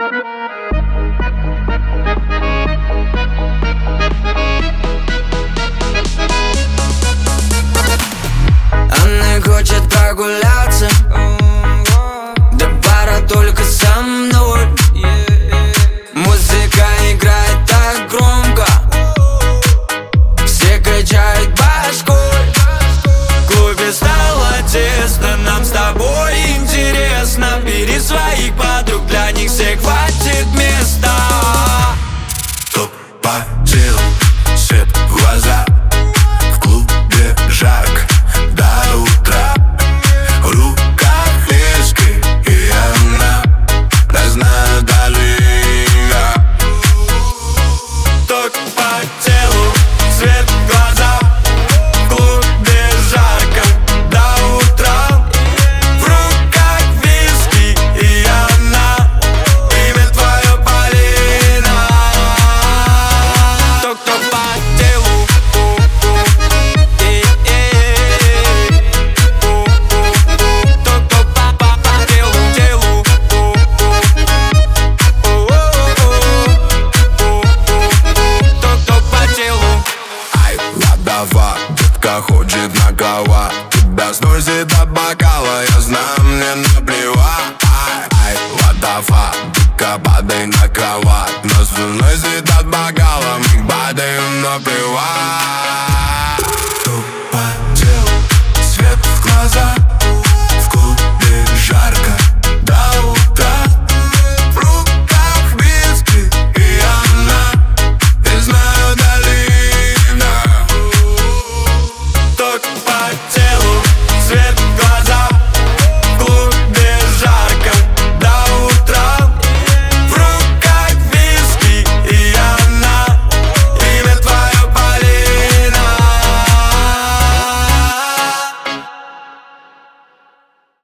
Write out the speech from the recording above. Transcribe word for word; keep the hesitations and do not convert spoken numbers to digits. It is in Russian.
Она хочет прогуляться до бара только со мной. Музыка играет так громко, все качают башкой. В клубе стало тесно, нам с тобой интересно. Бери своих подруг, для них всех хватит места. Топ по телу, свет в глаза, в клубе жарко до утра. В руках виски, и она разная долина. Ток по телу, свет в глаза, в клубе жарко до утра. В руках виски, и она, имя твое Полина. Ток-ток по телу, ток-ток по телу, телу. Ток-ток по телу. Ай, ладова, детка хочет на кого. Тебя сносит от бокала, я знаю, мне наплевать. Ай, ай, ладова, детка, падай на кровать. Нас сносит от бокала, мы падаем наплевать.